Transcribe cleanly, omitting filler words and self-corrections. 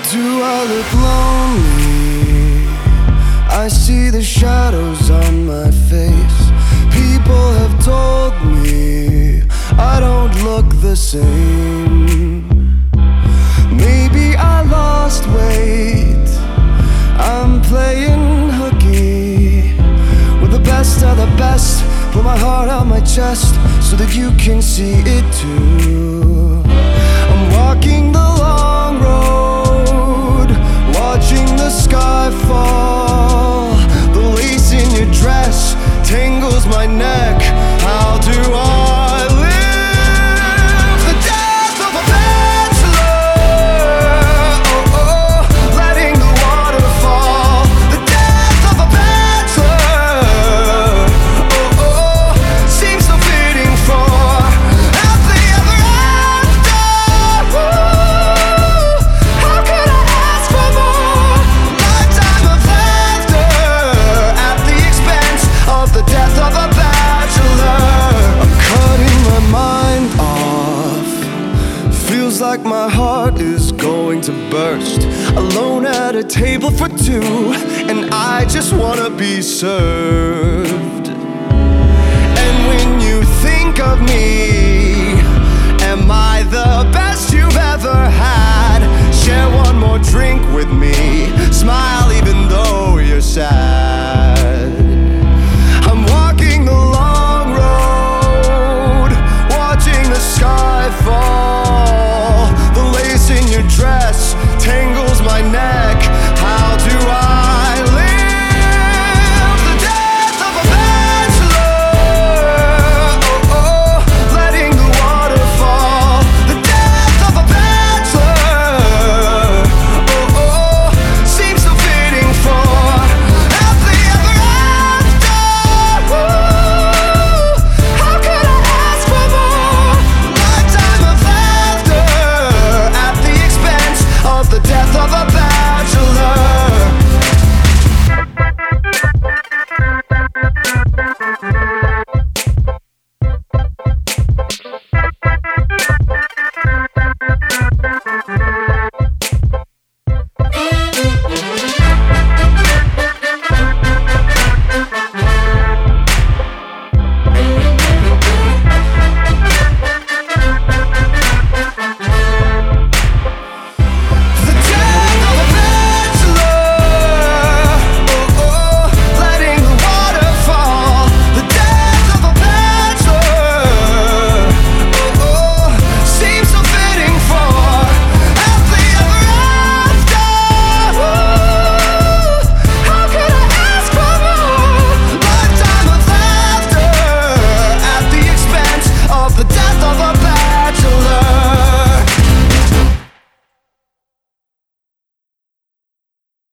Do I look lonely? I see the shadows on my face. People have told me I don't look the same. Maybe I lost weight. I'm playing hooky with the best of the best. Put my heart on my chest so that you can see it too. I'm walking the long road, watching the sky fall. The lace in your dress tangles my neck. How do I live the death of a bachelor? Oh, oh, letting the water fall. The death of a bachelor. Oh, oh, seems so fitting for happily ever after. How could I ask for more? Lifetime of laughter at the expense of the death of a bachelor. I'm cutting my mind off. Feels like my heart is going to burst. Alone at a table for two, and I just wanna be served.